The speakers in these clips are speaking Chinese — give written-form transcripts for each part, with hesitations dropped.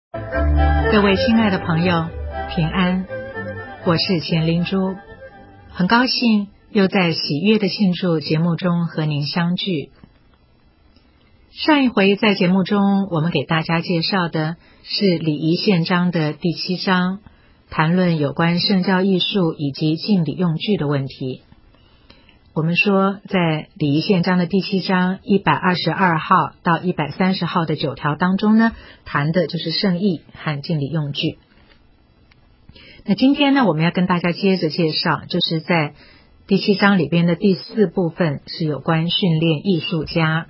各位亲爱的朋友，平安，我是钱灵珠，很高兴又在喜悦的庆祝节目中和您相聚。上一回在节目中，我们给大家介绍的是礼仪宪章的第7章，谈论有关圣教艺术以及敬礼用具的问题。我们说，在礼仪宪章的第7章122号到130号的9条当中呢，谈的就是圣意和敬礼用具。那今天呢，我们要跟大家接着介绍，就是在第7章里边的第4部分，是有关训练艺术家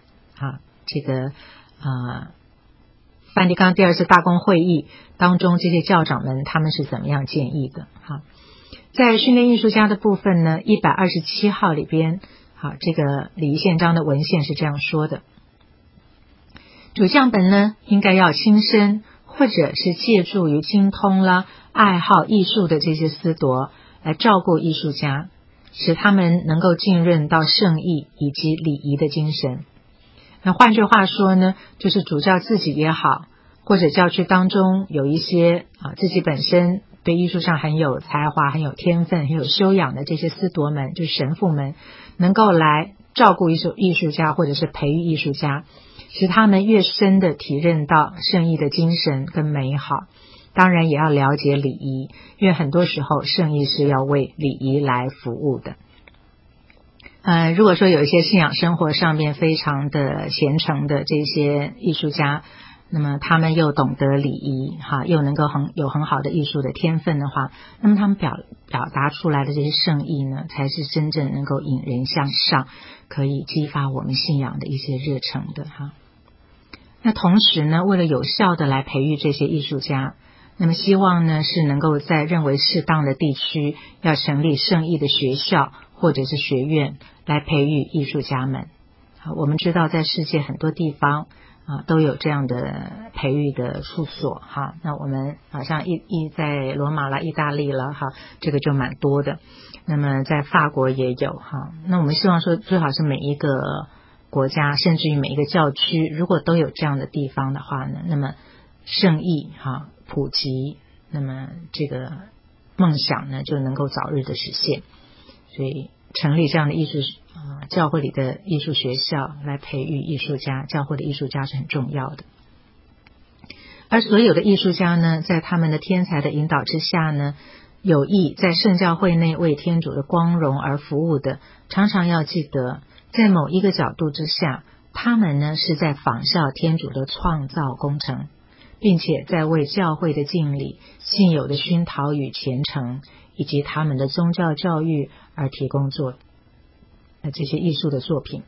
梵蒂冈第2次大公会议当中，这些教长们他们是怎么样建议的。在训练艺术家的部分呢，127号里边，这个礼仪宪章的文献是这样说的：主教本呢，应该要亲身或者是借助于精通了爱好艺术的这些司铎来照顾艺术家，使他们能够浸润到圣意以及礼仪的精神。那换句话说呢，就是主教自己也好，或者教区当中有一些自己本身对艺术上很有才华、很有天分、很有修养的这些司铎们，就是神父们，能够来照顾艺术家或者是培育艺术家，使他们越深的体认到圣意的精神跟美好。当然也要了解礼仪，因为很多时候圣意是要为礼仪来服务的。如果说有一些信仰生活上面非常的虔诚的这些艺术家，那么他们又懂得礼仪，又能够有很好的艺术的天分的话，那么他们表达出来的这些圣意呢，才是真正能够引人向上，可以激发我们信仰的一些热忱的。那同时呢，为了有效的来培育这些艺术家，那么希望呢是能够在认为适当的地区要成立圣意的学校或者是学院来培育艺术家们。我们知道在世界很多地方都有这样的培育的处所。那我们好像在罗马啦、意大利啦，这个就蛮多的。那么在法国也有。那我们希望说最好是每一个国家甚至于每一个教区如果都有这样的地方的话呢，那么圣意普及，那么这个梦想呢就能够早日的实现。所以成立这样的教会里的艺术学校来培育艺术家，教会的艺术家是很重要的。而所有的艺术家呢，在他们的天才的引导之下呢，有意在圣教会内为天主的光荣而服务的，常常要记得，在某一个角度之下，他们呢是在仿效天主的创造工程，并且在为教会的敬礼、信友的熏陶与虔诚，以及他们的宗教教育而提供这些艺术的作品。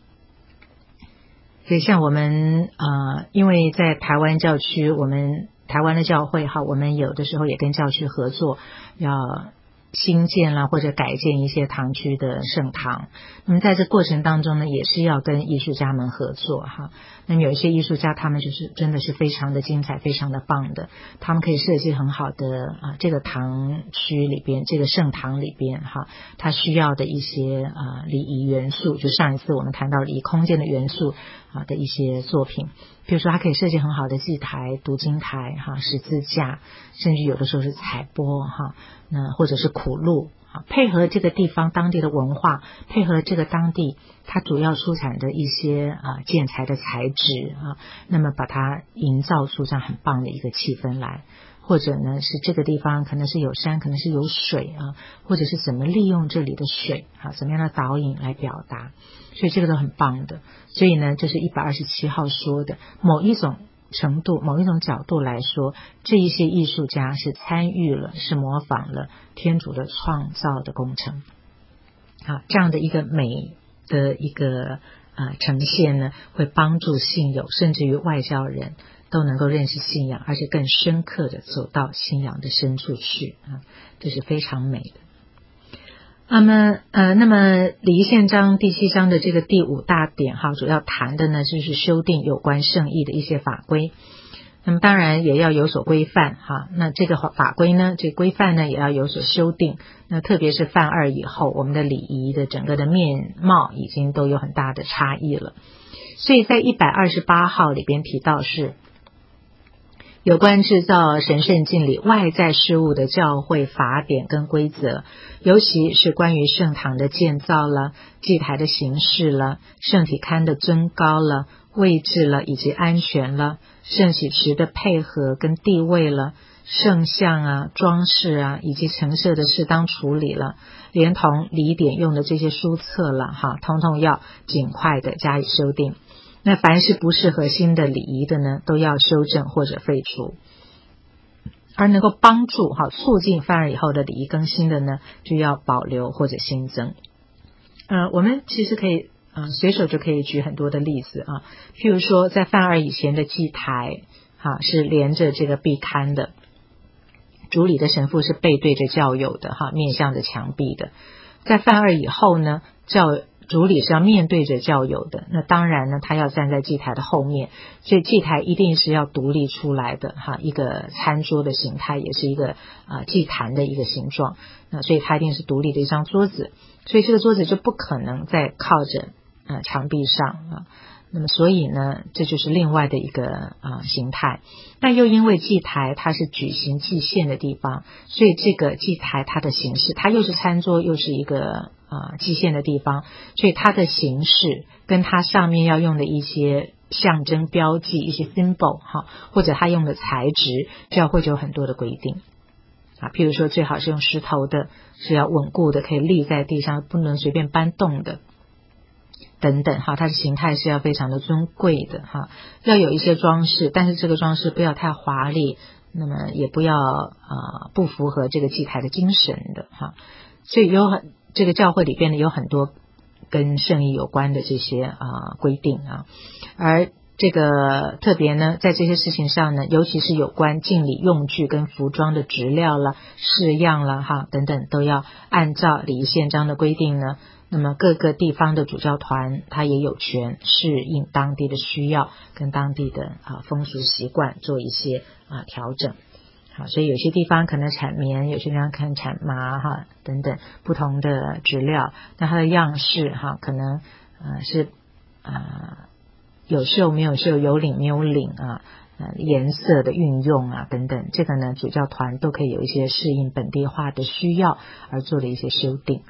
所以像我们因为在台湾教区，我们台湾的教会我们有的时候也跟教区合作，要新建啦或者改建一些堂区的圣堂。那么在这过程当中呢，也是要跟艺术家们合作。那么有一些艺术家他们就是真的是非常的精彩，非常的棒的，他们可以设计很好的这个堂区里边，这个圣堂里边他需要的一些礼仪元素，就上一次我们谈到礼仪空间的元素的一些作品。比如说他可以设计很好的祭台、读经台、十字架，甚至有的时候是彩钵那或者是苦路，配合这个地方当地的文化，配合这个当地它主要出产的一些建材的材质那么把它营造出这样很棒的一个气氛来。或者呢是这个地方可能是有山，可能是有水或者是怎么利用这里的水怎么样的导引来表达，所以这个都很棒的。所以呢，就是127号说的，某一种程度、某一种角度来说，这一些艺术家是参与了，是模仿了天主的创造的工程。这样的一个美的一个呈现呢，会帮助信友甚至于外教人都能够认识信仰，而且更深刻的走到信仰的深处去这是非常美的。那么礼仪宪章第7章的这个第5大点主要谈的呢就是修订有关圣意的一些法规。那么当然也要有所规范那这个法规呢，这个规范呢也要有所修订。那特别是梵二以后，我们的礼仪的整个的面貌已经都有很大的差异了。所以在128号里边提到是有关制造神圣敬礼外在事物的教会法典跟规则，尤其是关于圣堂的建造了、祭台的形式了、圣体龛的尊高了、位置了以及安全了、圣洗池的配合跟地位了、圣像啊、装饰啊以及陈设的适当处理了，连同礼典用的这些书册了通通要尽快的加以修订。那凡是不适合新的礼仪的呢，都要修正或者废除。而能够帮助促进犯而以后的礼仪更新的呢，就要保留或者新增。我们其实可以随手就可以举很多的例子譬如说在犯而以前的祭台是连着这个壁龛的，主礼的神父是背对着教友的面向着墙壁的。在犯二以后呢，主礼是要面对着教友的，那当然呢他要站在祭台的后面，所以祭台一定是要独立出来的一个餐桌的形态，也是一个祭坛的一个形状，那所以它一定是独立的一张桌子，所以这个桌子就不可能再靠着墙壁上那么所以呢这就是另外的一个形态。但又因为祭台它是举行祭献的地方，所以这个祭台它的形式，它又是餐桌又是一个祭献的地方，所以它的形式跟它上面要用的一些象征标记，一些 symbol 或者它用的材质，教会就有很多的规定譬如说最好是用石头的，是要稳固的，可以立在地上，不能随便搬动的等等它的形态是要非常的尊贵的要有一些装饰，但是这个装饰不要太华丽，那么也不要不符合这个祭台的精神的所以这个教会里边呢有很多跟圣仪有关的这些规定而这个特别呢在这些事情上呢，尤其是有关敬礼用具跟服装的质料啦、式样啦等等，都要按照礼仪宪章的规定呢，那么各个地方的主教团他也有权适应当地的需要跟当地的风俗习惯做一些调整所以有些地方可能产棉，有些地方可能产麻等等不同的质料，那它的样式可能是有袖没有袖，有领没有领颜色的运用等等，这个呢主教团都可以有一些适应本地化的需要而做的一些修订。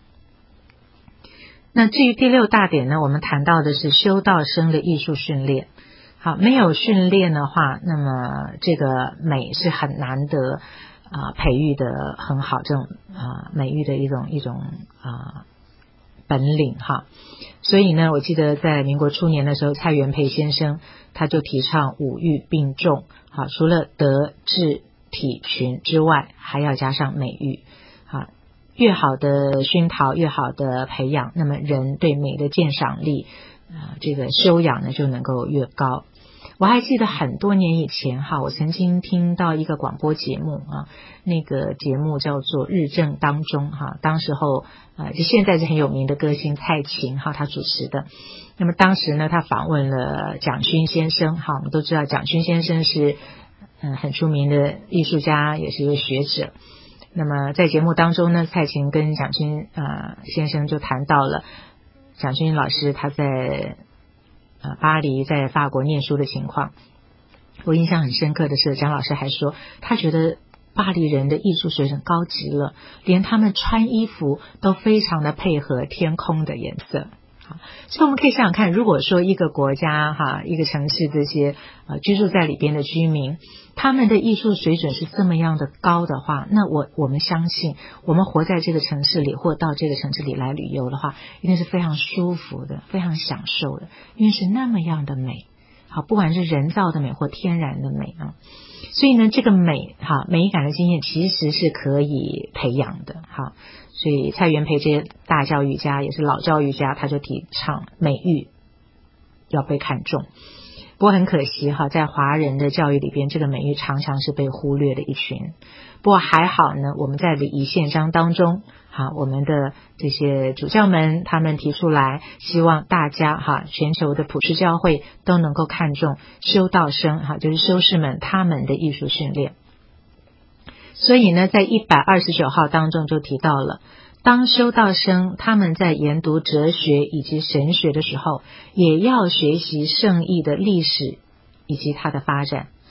那至于第6大点呢，我们谈到的是修道生的艺术训练。没有训练的话，那么这个美是很难得培育的很好，这种美育的一种本领所以呢我记得在民国初年的时候，蔡元培先生他就提倡五育并重除了德智体群之外，还要加上美育越好的熏陶，越好的培养，那么人对美的鉴赏力这个修养呢就能够越高。我还记得很多年以前我曾经听到一个广播节目那个节目叫做日正当中当时候就现在是很有名的歌星蔡琴他主持的。那么当时呢他访问了蒋勋先生我们都知道蒋勋先生是很出名的艺术家，也是一位学者。那么在节目当中呢，蔡琴跟蒋勋先生就谈到了蒋勋老师他在巴黎在法国念书的情况。我印象很深刻的是，蒋老师还说他觉得巴黎人的艺术水准高极了，连他们穿衣服都非常的配合天空的颜色。所以我们可以想想看，如果说一个国家一个城市这些居住在里边的居民，他们的艺术水准是这么样的高的话，那我们相信我们活在这个城市里或到这个城市里来旅游的话，一定是非常舒服的，非常享受的，因为是那么样的美不管是人造的美或天然的美所以呢这个美美感的经验其实是可以培养的所以蔡元培这些大教育家也是老教育家，他就提倡美育要被看重。不过很可惜在华人的教育里边，这个美育常常是被忽略的一群。不过还好呢，我们在礼仪宪章当中我们的这些主教们他们提出来，希望大家全球的普世教会都能够看重修道生就是修士们他们的艺术训练。所以呢在129号当中就提到了，当修道生他们在研读哲学以及神学的时候，也要学习圣意的历史以及它的发展，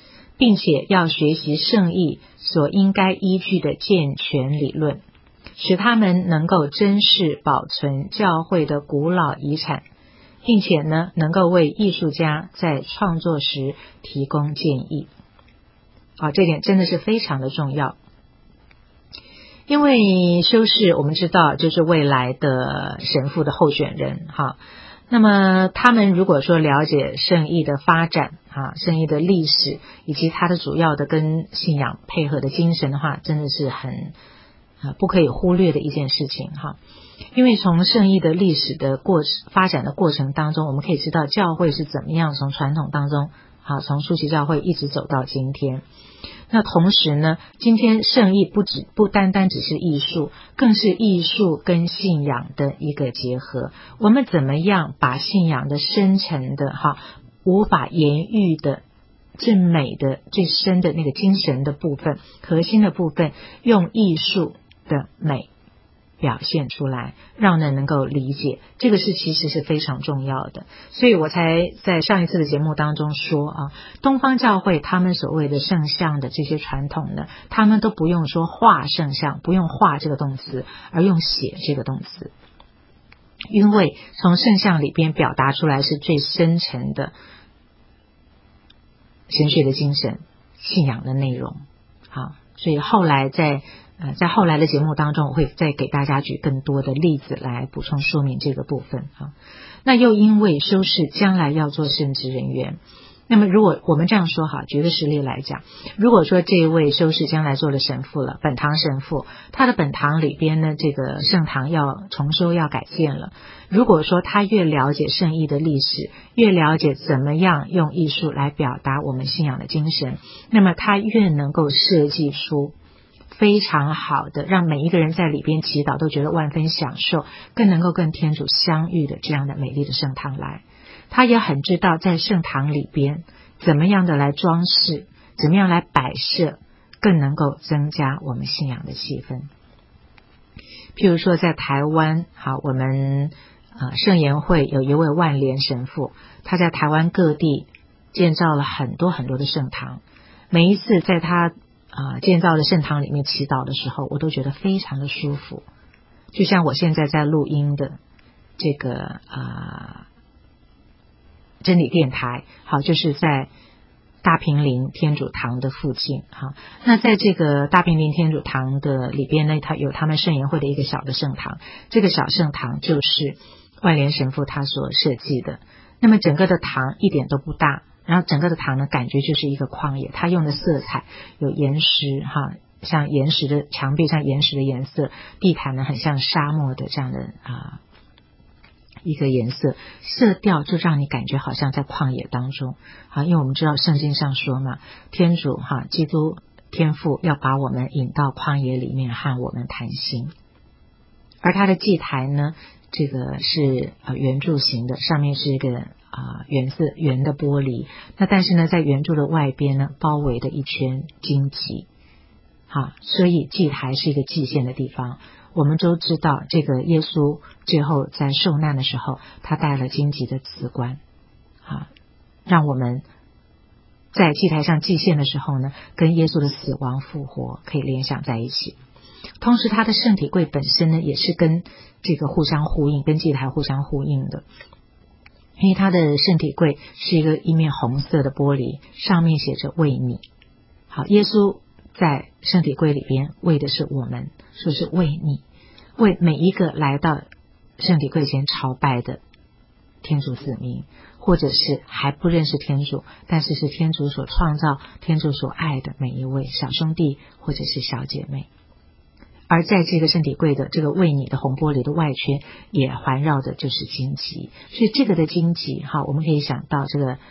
并且要学习圣意所应该依据的健全理论，使他们能够珍视保存教会的古老遗产，并且呢，能够为艺术家在创作时提供建议。这点真的是非常的重要。因为修士我们知道就是未来的神父的候选人那么他们如果说了解圣意的发展圣意的历史以及它的主要的跟信仰配合的精神的话，真的是很不可以忽略的一件事情因为从圣意的历史的发展的过程当中，我们可以知道教会是怎么样从传统当中从初期教会一直走到今天。那同时呢，今天圣意不单单只是艺术，更是艺术跟信仰的一个结合。我们怎么样把信仰的深沉的无法言喻的最美的最深的那个精神的部分，核心的部分，用艺术的美表现出来，让人能够理解，这个其实是非常重要的。所以我才在上一次的节目当中说东方教会他们所谓的圣像的这些传统呢，他们都不用说画圣像，不用画这个动词，而用写这个动词，因为从圣像里边表达出来是最深沉的神学的精神，信仰的内容。所以后来在后来的节目当中，我会再给大家举更多的例子来补充说明这个部分那又因为修士将来要做圣职人员，那么如果我们这样说举个实例来讲，如果说这位修士将来做了神父了，本堂神父，他的本堂里边呢，这个圣堂要重修要改建了，如果说他越了解圣意的历史，越了解怎么样用艺术来表达我们信仰的精神，那么他越能够设计出非常好的让每一个人在里边祈祷都觉得万分享受，更能够跟天主相遇的这样的美丽的圣堂来。他也很知道在圣堂里边怎么样的来装饰，怎么样来摆设，更能够增加我们信仰的气氛。譬如说在台湾我们圣言会有一位万莲神父，他在台湾各地建造了很多很多的圣堂，每一次在他建造的圣堂里面祈祷的时候，我都觉得非常的舒服。就像我现在在录音的这个真理电台就是在大平林天主堂的附近那在这个大平林天主堂的里边呢，它有他们圣言会的一个小的圣堂，这个小圣堂就是万莲神父他所设计的。那么整个的堂一点都不大，然后整个的堂呢感觉就是一个旷野，它用的色彩有岩石像岩石的墙壁像岩石的颜色，地毯呢很像沙漠的这样的一个颜色，色调就让你感觉好像在旷野当中因为我们知道圣经上说嘛，天主基督天父要把我们引到旷野里面和我们谈心。而它的祭台呢，这个是圆柱形的，上面是一个圆的玻璃，那但是呢在圆柱的外边呢包围的一圈荆棘所以祭台是一个祭献的地方。我们都知道这个耶稣最后在受难的时候，他带了荆棘的瓷冠让我们在祭台上祭献的时候呢，跟耶稣的死亡复活可以联想在一起。同时他的圣体柜本身呢也是跟这个互相呼应，跟祭台互相呼应的。因为他的圣体柜是一面红色的玻璃，上面写着为你。耶稣在圣体柜里边为的是我们，说是为你，为每一个来到圣体柜前朝拜的天主子民，或者是还不认识天主，但是是天主所创造天主所爱的每一位小兄弟或者是小姐妹。而在这个圣体柜的这个为你的红玻璃的外圈也环绕的就是荆棘，所以这个的荆棘我们可以想到这个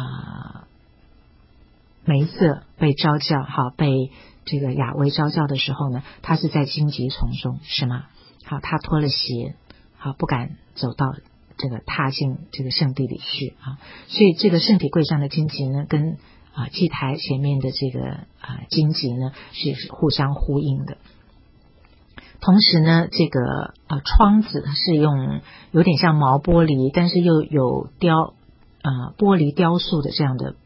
梅瑟被召教被这个雅威召教的时候呢，他是在荆棘丛中是吗？他脱了鞋不敢走到这个踏进这个圣地里去所以这个圣体柜上的荆棘呢跟祭台前面的这个荆棘呢是互相呼应的。同时呢这个窗子是用有点像毛玻璃，但是又有玻璃雕塑的这样的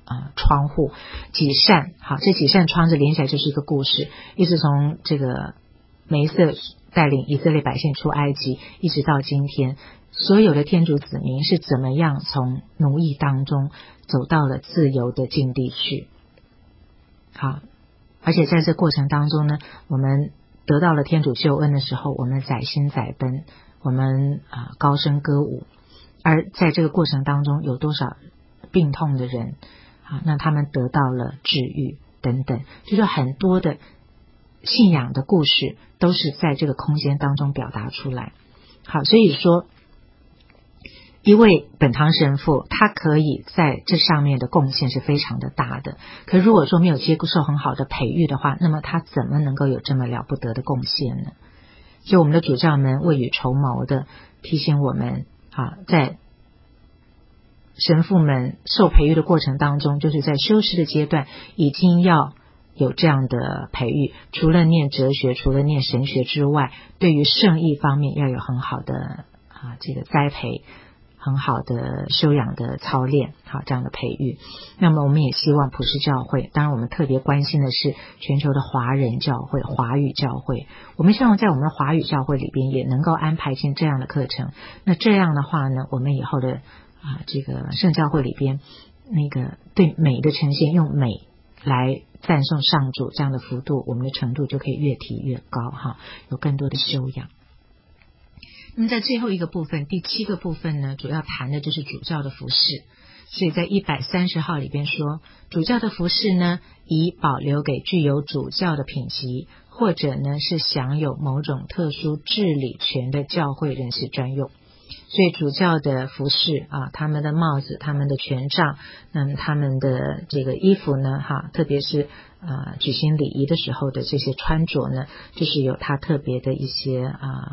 窗户几扇，好，这几扇窗子连起来就是一个故事，一直从这个梅瑟带领以色列百姓出埃及，一直到今天，所有的天主子民是怎么样从奴役当中走到了自由的境地去。好，而且在这过程当中呢，我们得到了天主救恩的时候，我们载心载奔，我们高声歌舞，而在这个过程当中有多少病痛的人那他们得到了治愈等等，就是很多的信仰的故事都是在这个空间当中表达出来。好，所以说一位本堂神父他可以在这上面的贡献是非常的大的，可如果说没有接受很好的培育的话，那么他怎么能够有这么了不得的贡献呢？所以我们的主教们未雨绸缪的提醒我们在神父们受培育的过程当中，就是在修士的阶段已经要有这样的培育，除了念哲学，除了念神学之外，对于圣意方面要有很好的这个栽培，很好的修养的操练，好，这样的培育。那么我们也希望普世教会，当然我们特别关心的是全球的华人教会，华语教会，我们希望在我们的华语教会里边也能够安排进这样的课程。那这样的话呢，我们以后的这个圣教会里边那个对美的呈现，用美来赞颂上主这样的幅度，我们的程度就可以越提越高有更多的修养。那么在最后一个部分，第7个部分呢，主要谈的就是主教的服事。所以在130号里边说，主教的服事呢，以保留给具有主教的品级，或者呢是享有某种特殊治理权的教会人士专用。所以主教的服饰他们的帽子，他们的权杖，那么他们的这个衣服呢特别是举行礼仪的时候的这些穿着呢，就是有他特别的一些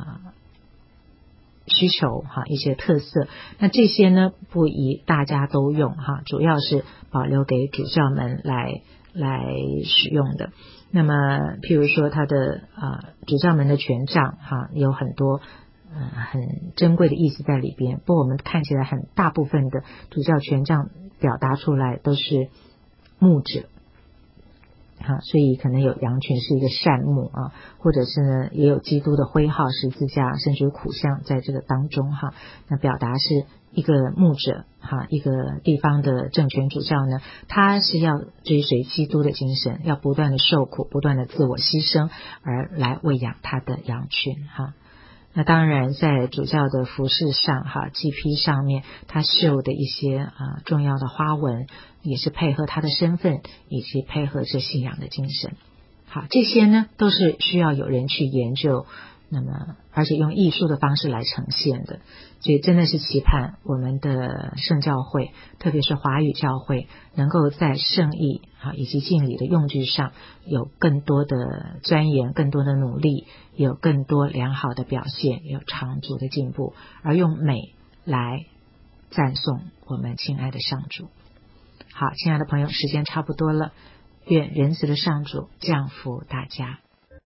需求一些特色。那这些呢不宜大家都用主要是保留给主教们来使用的。那么譬如说他的主教们的权杖有很多很珍贵的意思在里边，不过我们看起来很大部分的主教权杖表达出来都是木质所以可能有羊群是一个善木或者是呢也有基督的徽号、十字架甚至苦像在这个当中那表达是一个牧者一个地方的政权主教呢，他是要追随基督的精神，要不断的受苦，不断的自我牺牲，而来喂养他的羊群那当然在主教的服饰上祭披上面他绣的一些重要的花纹，也是配合他的身份以及配合着信仰的精神。好，这些呢都是需要有人去研究，那么而且用艺术的方式来呈现的。所以真的是期盼我们的圣教会，特别是华语教会，能够在圣意以及敬礼的用具上有更多的钻研，更多的努力，有更多良好的表现，有长足的进步，而用美来赞颂我们亲爱的上主。好，亲爱的朋友，时间差不多了，愿仁慈的上主降福大家。